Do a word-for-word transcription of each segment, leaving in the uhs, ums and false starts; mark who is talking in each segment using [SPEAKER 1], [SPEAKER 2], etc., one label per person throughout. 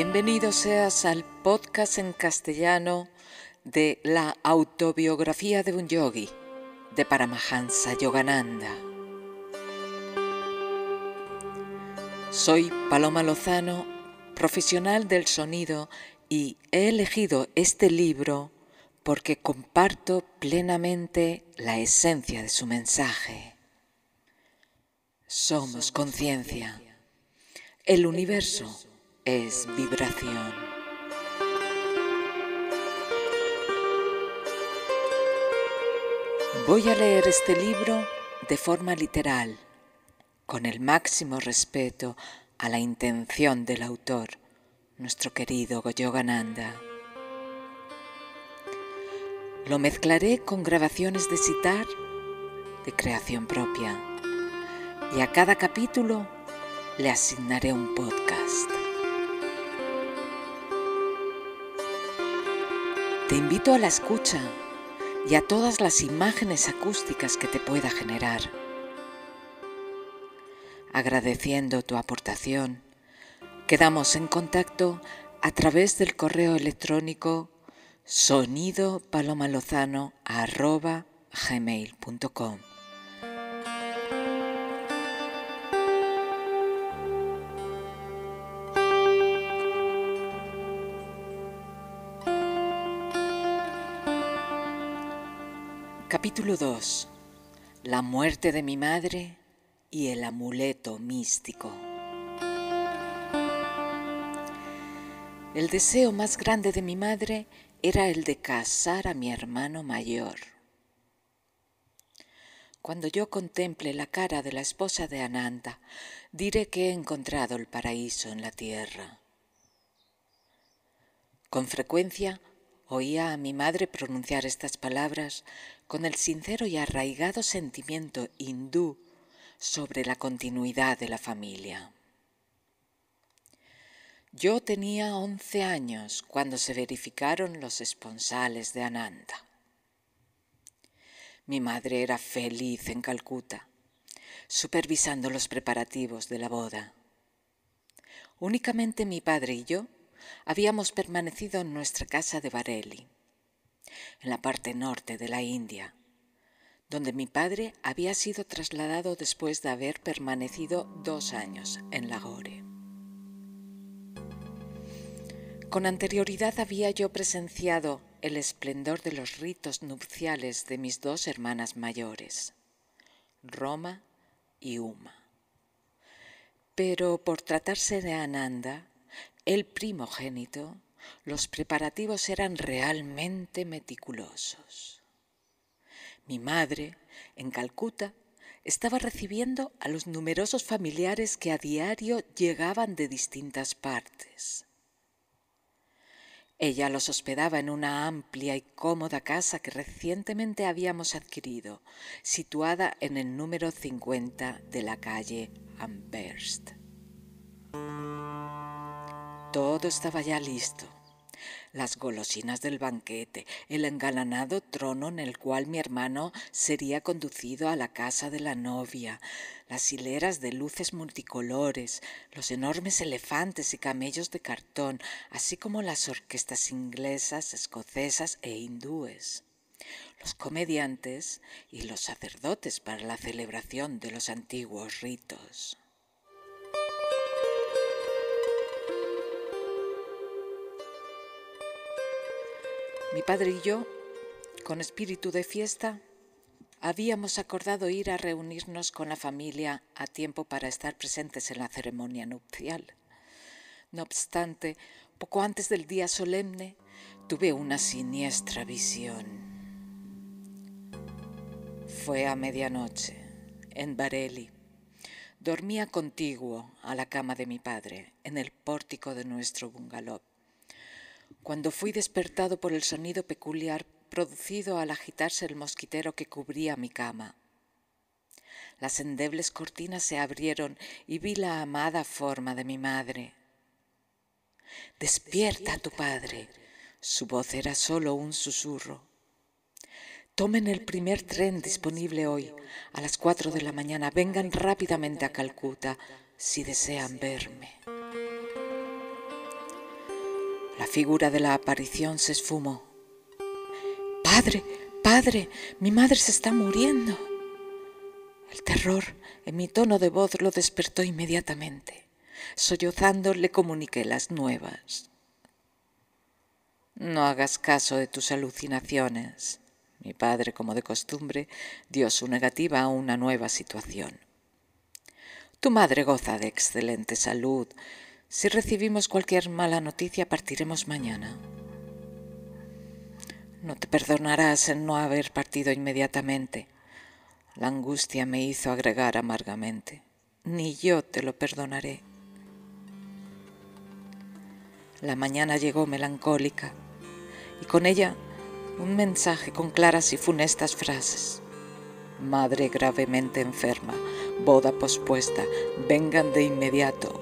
[SPEAKER 1] Bienvenido seas al podcast en castellano de la autobiografía de un yogi, de Paramahansa Yogananda. Soy Paloma Lozano, profesional del sonido, y he elegido este libro porque comparto plenamente la esencia de su mensaje. Somos conciencia. El universo es vibración. Voy a leer este libro de forma literal, con el máximo respeto a la intención del autor, nuestro querido Yogananda. Lo mezclaré con grabaciones de sitar de creación propia, y a cada capítulo le asignaré un podcast. Te invito a la escucha y a todas las imágenes acústicas que te pueda generar. Agradeciendo tu aportación, quedamos en contacto a través del correo electrónico sonidopalomalozano arroba gmail punto com. Capítulo dos. La muerte de mi madre y el amuleto místico. El deseo más grande de mi madre era el de casar a mi hermano mayor. Cuando yo contemple la cara de la esposa de Ananda, diré que he encontrado el paraíso en la tierra. Con frecuencia oía a mi madre pronunciar estas palabras con el sincero y arraigado sentimiento hindú sobre la continuidad de la familia. Yo tenía once años cuando se verificaron los esponsales de Ananda. Mi madre era feliz en Calcuta, supervisando los preparativos de la boda. Únicamente mi padre y yo habíamos permanecido en nuestra casa de Bareilly, en la parte norte de la India, donde mi padre había sido trasladado después de haber permanecido dos años en Lahore. Con anterioridad había yo presenciado el esplendor de los ritos nupciales de mis dos hermanas mayores, Roma y Uma. Pero por tratarse de Ananda, el primogénito, los preparativos eran realmente meticulosos. Mi madre, en Calcuta, estaba recibiendo a los numerosos familiares que a diario llegaban de distintas partes. Ella los hospedaba en una amplia y cómoda casa que recientemente habíamos adquirido, situada en el número cincuenta de la calle Amherst. Todo estaba ya listo. Las golosinas del banquete, el engalanado trono en el cual mi hermano sería conducido a la casa de la novia, las hileras de luces multicolores, los enormes elefantes y camellos de cartón, así como las orquestas inglesas, escocesas e hindúes, los comediantes y los sacerdotes para la celebración de los antiguos ritos. Mi padre y yo, con espíritu de fiesta, habíamos acordado ir a reunirnos con la familia a tiempo para estar presentes en la ceremonia nupcial. No obstante, poco antes del día solemne, tuve una siniestra visión. Fue a medianoche, en Bareilly. Dormía contiguo a la cama de mi padre, en el pórtico de nuestro bungalow, cuando fui despertado por el sonido peculiar producido al agitarse el mosquitero que cubría mi cama. Las endebles cortinas se abrieron y vi la amada forma de mi madre. «Despierta a tu padre». Su voz era solo un susurro. «Tomen el primer tren disponible hoy, a las cuatro de la mañana. Vengan rápidamente a Calcuta si desean verme». La figura de la aparición se esfumó. ¡Padre! ¡Padre! ¡Mi madre se está muriendo! El terror en mi tono de voz lo despertó inmediatamente. Sollozando le comuniqué las nuevas. No hagas caso de tus alucinaciones. Mi padre, como de costumbre, dio su negativa a una nueva situación. Tu madre goza de excelente salud. Si recibimos cualquier mala noticia, partiremos mañana. No te perdonarás en no haber partido inmediatamente. La angustia me hizo agregar amargamente. Ni yo te lo perdonaré. La mañana llegó melancólica y con ella un mensaje con claras y funestas frases. Madre gravemente enferma, boda pospuesta, vengan de inmediato.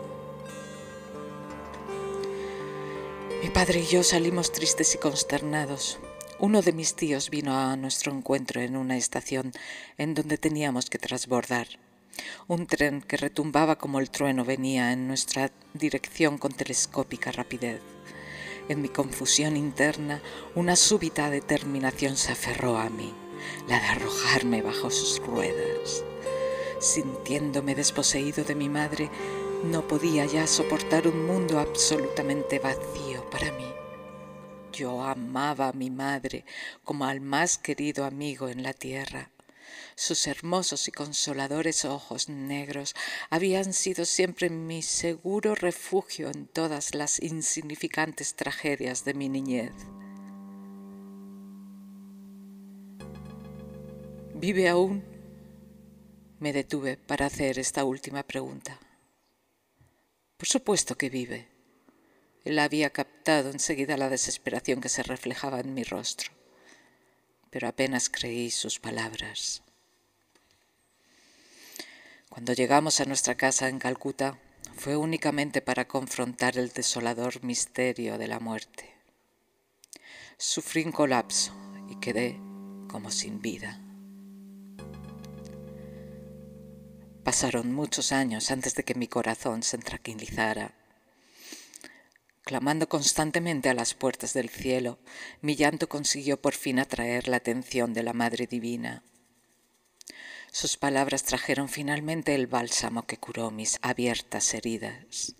[SPEAKER 1] Mi padre y yo salimos tristes y consternados. Uno de mis tíos vino a nuestro encuentro en una estación en donde teníamos que transbordar. Un tren que retumbaba como el trueno venía en nuestra dirección con telescópica rapidez. En mi confusión interna, una súbita determinación se aferró a mí, la de arrojarme bajo sus ruedas. Sintiéndome desposeído de mi madre, no podía ya soportar un mundo absolutamente vacío para mí. Yo amaba a mi madre como al más querido amigo en la tierra. Sus hermosos y consoladores ojos negros habían sido siempre mi seguro refugio en todas las insignificantes tragedias de mi niñez. ¿Vive aún? Me detuve para hacer esta última pregunta. Por supuesto que vive. Él había captado enseguida la desesperación que se reflejaba en mi rostro, pero apenas creí sus palabras. Cuando llegamos a nuestra casa en Calcuta, fue únicamente para confrontar el desolador misterio de la muerte. Sufrí un colapso y quedé como sin vida. Pasaron muchos años antes de que mi corazón se tranquilizara. Clamando constantemente a las puertas del cielo, mi llanto consiguió por fin atraer la atención de la Madre Divina. Sus palabras trajeron finalmente el bálsamo que curó mis abiertas heridas.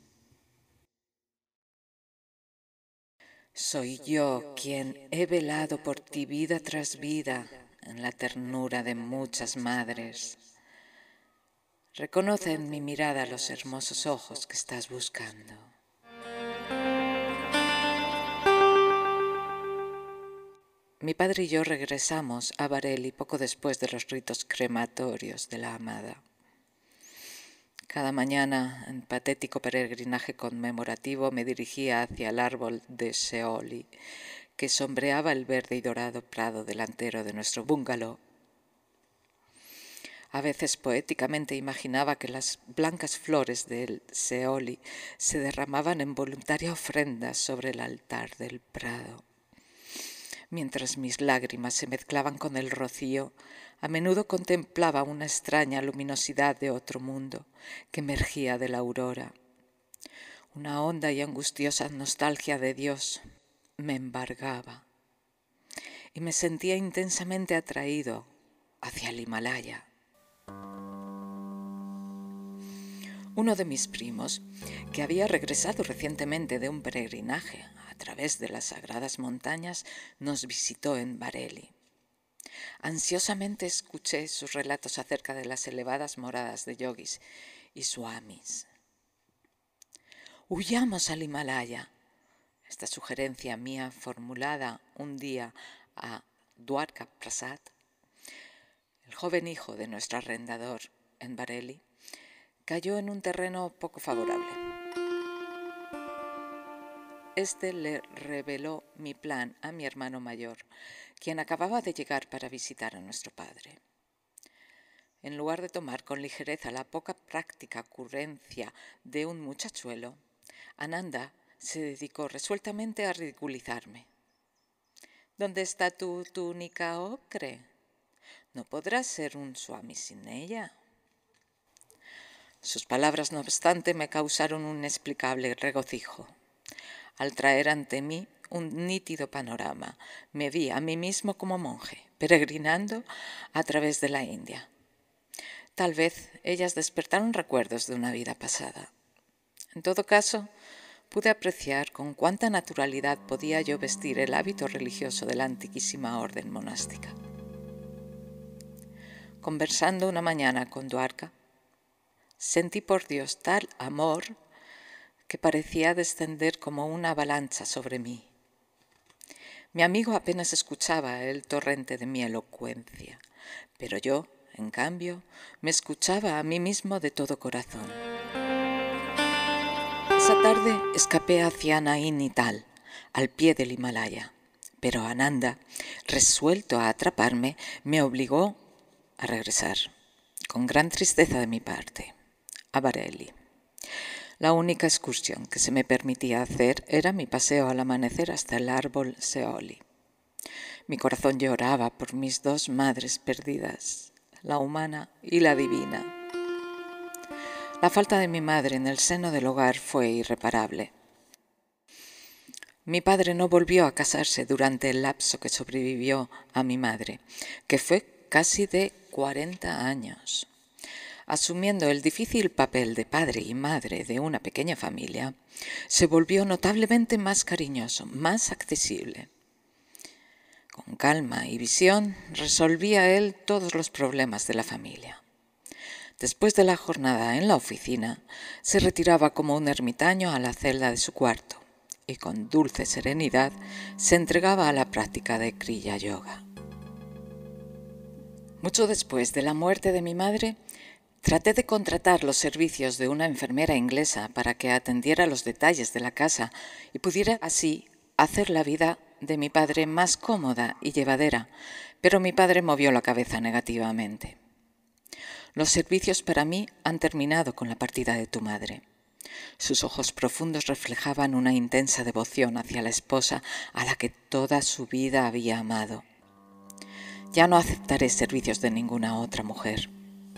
[SPEAKER 1] Soy yo quien he velado por ti vida tras vida en la ternura de muchas madres. Reconoce en mi mirada los hermosos ojos que estás buscando. Mi padre y yo regresamos a Bareilly poco después de los ritos crematorios de la amada. Cada mañana, en patético peregrinaje conmemorativo, me dirigía hacia el árbol de Seoli, que sombreaba el verde y dorado prado delantero de nuestro bungalow. A veces poéticamente imaginaba que las blancas flores del Seoli se derramaban en voluntaria ofrenda sobre el altar del prado. Mientras mis lágrimas se mezclaban con el rocío, a menudo contemplaba una extraña luminosidad de otro mundo que emergía de la aurora. Una honda y angustiosa nostalgia de Dios me embargaba y me sentía intensamente atraído hacia el Himalaya. Uno de mis primos, que había regresado recientemente de un peregrinaje a través de las sagradas montañas, nos visitó en Bareilly. Ansiosamente escuché sus relatos acerca de las elevadas moradas de yogis y swamis. Huyamos al Himalaya. Esta sugerencia mía, formulada un día a Dwarka Prasad, el joven hijo de nuestro arrendador en Bareilly, cayó en un terreno poco favorable. Este le reveló mi plan a mi hermano mayor, quien acababa de llegar para visitar a nuestro padre. En lugar de tomar con ligereza la poca práctica ocurrencia de un muchachuelo, Ananda se dedicó resueltamente a ridiculizarme. ¿Dónde está tu túnica ocre? No podrás ser un swami sin ella. Sus palabras, no obstante, me causaron un inexplicable regocijo. al traer ante mí un nítido panorama. Me vi a mí mismo como monje, peregrinando a través de la India. Tal vez ellas despertaron recuerdos de una vida pasada. En todo caso, pude apreciar con cuánta naturalidad podía yo vestir el hábito religioso de la antiquísima orden monástica. Conversando una mañana con Dwarka, sentí por Dios tal amor que parecía descender como una avalancha sobre mí. Mi amigo apenas escuchaba el torrente de mi elocuencia, pero yo, en cambio, me escuchaba a mí mismo de todo corazón. Esa tarde escapé hacia Nainital, al pie del Himalaya, pero Ananda, resuelto a atraparme, me obligó a regresar, con gran tristeza de mi parte, a Bareilly. La única excursión que se me permitía hacer era mi paseo al amanecer hasta el árbol Seoli. Mi corazón lloraba por mis dos madres perdidas, la humana y la divina. La falta de mi madre en el seno del hogar fue irreparable. Mi padre no volvió a casarse durante el lapso que sobrevivió a mi madre, que fue casi de cuarenta años. Asumiendo el difícil papel de padre y madre de una pequeña familia, se volvió notablemente más cariñoso, más accesible. Con calma y visión resolvía él todos los problemas de la familia. Después de la jornada en la oficina, se retiraba como un ermitaño a la celda de su cuarto y con dulce serenidad se entregaba a la práctica de Kriya Yoga. Mucho después de la muerte de mi madre, traté de contratar los servicios de una enfermera inglesa para que atendiera los detalles de la casa y pudiera así hacer la vida de mi padre más cómoda y llevadera, pero mi padre movió la cabeza negativamente. Los servicios para mí han terminado con la partida de tu madre. Sus ojos profundos reflejaban una intensa devoción hacia la esposa a la que toda su vida había amado. Ya no aceptaré servicios de ninguna otra mujer.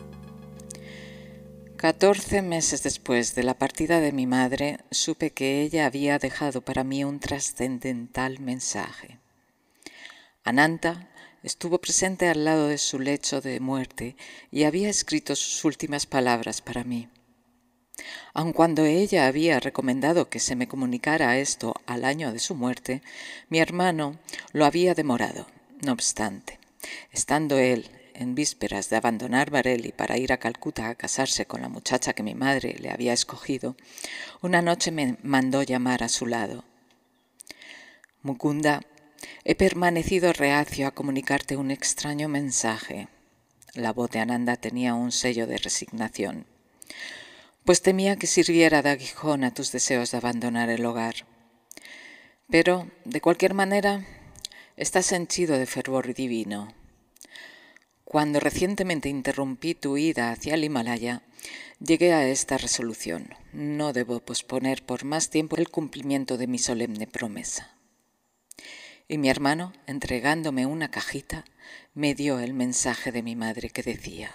[SPEAKER 1] Catorce meses después de la partida de mi madre, supe que ella había dejado para mí un trascendental mensaje. Ananta estuvo presente al lado de su lecho de muerte y había escrito sus últimas palabras para mí. Aun cuando ella había recomendado que se me comunicara esto al año de su muerte, mi hermano lo había demorado. No obstante, estando él en vísperas de abandonar Bareilly para ir a Calcuta a casarse con la muchacha que mi madre le había escogido, una noche me mandó llamar a su lado. Mukunda, he permanecido reacio a comunicarte un extraño mensaje. La voz de Ananda tenía un sello de resignación. Pues temía que sirviera de aguijón a tus deseos de abandonar el hogar. Pero, de cualquier manera, estás henchido de fervor divino. Cuando recientemente interrumpí tu ida hacia el Himalaya, llegué a esta resolución. No debo posponer por más tiempo el cumplimiento de mi solemne promesa. Y mi hermano, entregándome una cajita, me dio el mensaje de mi madre que decía: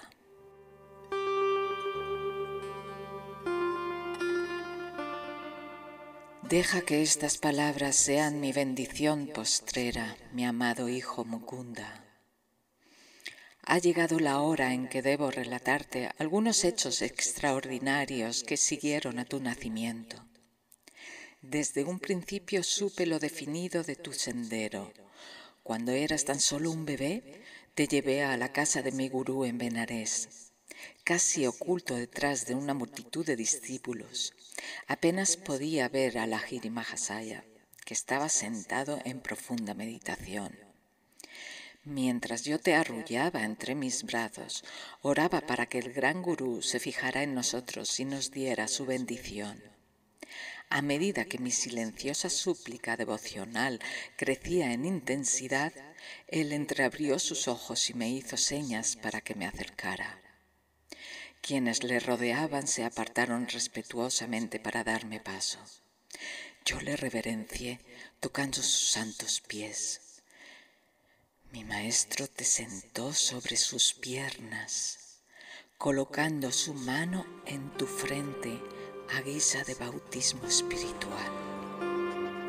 [SPEAKER 1] deja que estas palabras sean mi bendición postrera, mi amado hijo Mukunda. Ha llegado la hora en que debo relatarte algunos hechos extraordinarios que siguieron a tu nacimiento. Desde un principio supe lo definido de tu sendero. Cuando eras tan solo un bebé, te llevé a la casa de mi gurú en Benarés. Casi oculto detrás de una multitud de discípulos, apenas podía ver a Lahiri Mahasaya, que estaba sentado en profunda meditación. Mientras yo te arrullaba entre mis brazos, oraba para que el gran gurú se fijara en nosotros y nos diera su bendición. A medida que mi silenciosa súplica devocional crecía en intensidad, él entreabrió sus ojos y me hizo señas para que me acercara. Quienes le rodeaban se apartaron respetuosamente para darme paso. Yo le reverencié, tocando sus santos pies. Mi maestro te sentó sobre sus piernas, colocando su mano en tu frente a guisa de bautismo espiritual.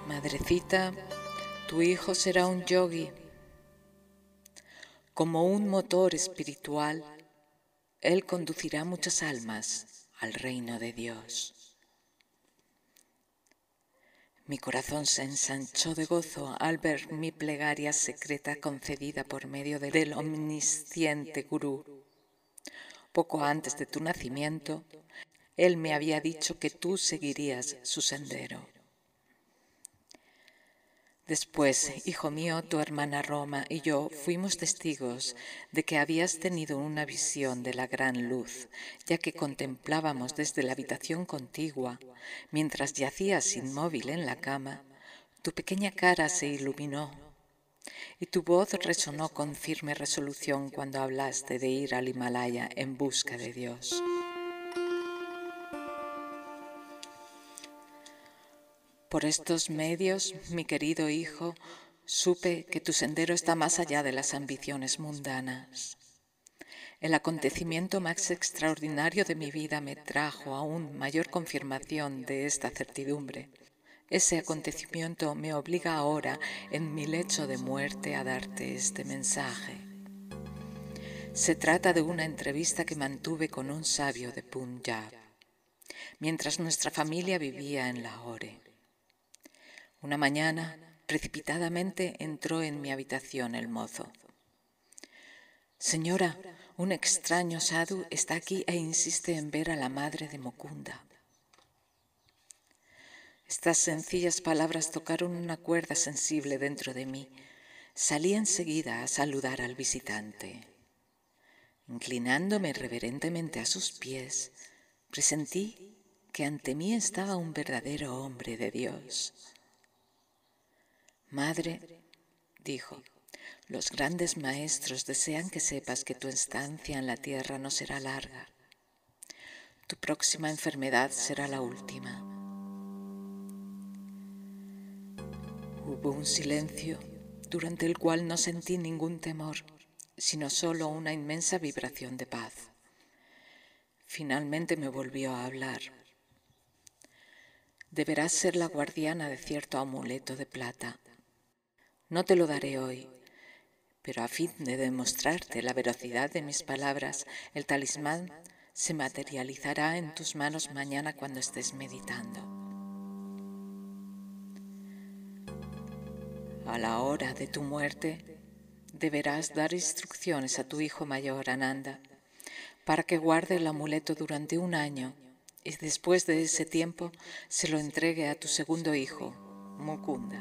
[SPEAKER 1] Madrecita, tu hijo será un yogi. Como un motor espiritual, él conducirá muchas almas al reino de Dios. Mi corazón se ensanchó de gozo al ver mi plegaria secreta concedida por medio del omnisciente Gurú. Poco antes de tu nacimiento, él me había dicho que tú seguirías su sendero. Después, hijo mío, tu hermana Roma y yo fuimos testigos de que habías tenido una visión de la gran luz, ya que contemplábamos desde la habitación contigua, mientras yacías inmóvil en la cama, tu pequeña cara se iluminó y tu voz resonó con firme resolución cuando hablaste de ir al Himalaya en busca de Dios. Por estos medios, mi querido hijo, supe que tu sendero está más allá de las ambiciones mundanas. El acontecimiento más extraordinario de mi vida me trajo aún mayor confirmación de esta certidumbre. Ese acontecimiento me obliga ahora, en mi lecho de muerte, a darte este mensaje. Se trata de una entrevista que mantuve con un sabio de Punjab, mientras nuestra familia vivía en Lahore. Una mañana, precipitadamente, entró en mi habitación el mozo. Señora, un extraño sadhu está aquí e insiste en ver a la madre de Mukunda. Estas sencillas palabras tocaron una cuerda sensible dentro de mí. Salí enseguida a saludar al visitante. Inclinándome reverentemente a sus pies, presentí que ante mí estaba un verdadero hombre de Dios. Madre, dijo, los grandes maestros desean que sepas que tu estancia en la tierra no será larga. Tu próxima enfermedad será la última. Hubo un silencio durante el cual no sentí ningún temor, sino solo una inmensa vibración de paz. Finalmente me volvió a hablar. Deberás ser la guardiana de cierto amuleto de plata. No te lo daré hoy, pero a fin de demostrarte la veracidad de mis palabras, el talismán se materializará en tus manos mañana cuando estés meditando. A la hora de tu muerte, deberás dar instrucciones a tu hijo mayor, Ananda, para que guarde el amuleto durante un año y después de ese tiempo se lo entregue a tu segundo hijo, Mukunda.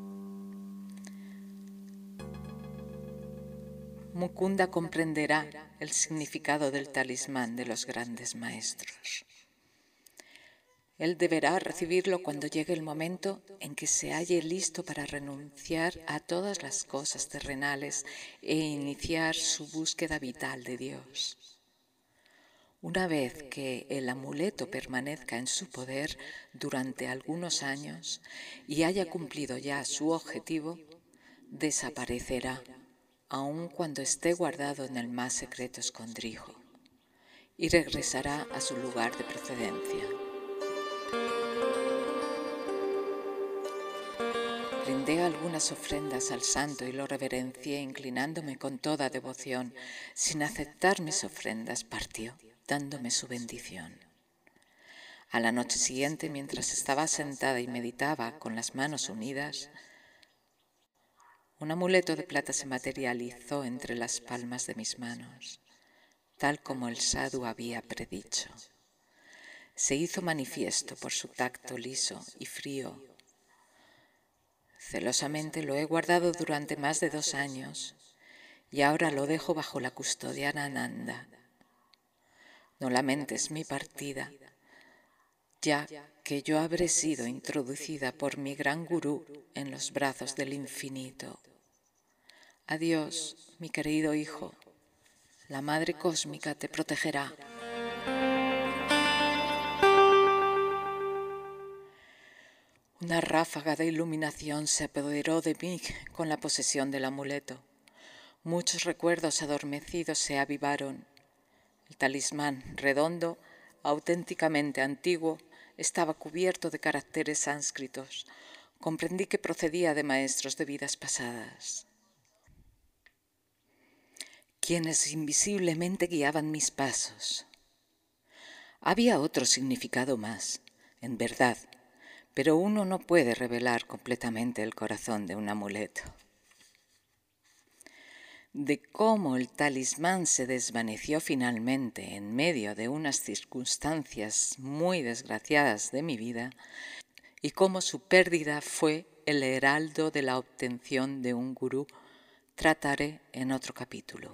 [SPEAKER 1] Mukunda comprenderá el significado del talismán de los grandes maestros. Él deberá recibirlo cuando llegue el momento en que se halle listo para renunciar a todas las cosas terrenales e iniciar su búsqueda vital de Dios. Una vez que el amuleto permanezca en su poder durante algunos años y haya cumplido ya su objetivo, desaparecerá, aun cuando esté guardado en el más secreto escondrijo, y regresará a su lugar de procedencia. Brindé algunas ofrendas al santo y lo reverencié inclinándome con toda devoción. Sin aceptar mis ofrendas, partió, dándome su bendición. A la noche siguiente, mientras estaba sentada y meditaba con las manos unidas, un amuleto de plata se materializó entre las palmas de mis manos, tal como el sadhu había predicho. Se hizo manifiesto por su tacto liso y frío. Celosamente lo he guardado durante más de dos años y ahora lo dejo bajo la custodia de Ananda. No lamentes mi partida, ya que yo habré sido introducida por mi gran gurú en los brazos del infinito. Adiós, mi querido hijo. La Madre Cósmica te protegerá. Una ráfaga de iluminación se apoderó de mí con la posesión del amuleto. Muchos recuerdos adormecidos se avivaron. El talismán, redondo, auténticamente antiguo, estaba cubierto de caracteres sánscritos, comprendí que procedía de maestros de vidas pasadas, quienes invisiblemente guiaban mis pasos. Había otro significado más, en verdad, pero uno no puede revelar completamente el corazón de un amuleto. De cómo el talismán se desvaneció finalmente en medio de unas circunstancias muy desgraciadas de mi vida y cómo su pérdida fue el heraldo de la obtención de un gurú, trataré en otro capítulo.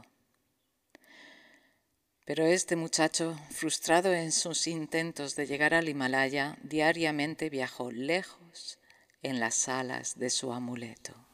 [SPEAKER 1] Pero este muchacho, frustrado en sus intentos de llegar al Himalaya, diariamente viajó lejos en las alas de su amuleto.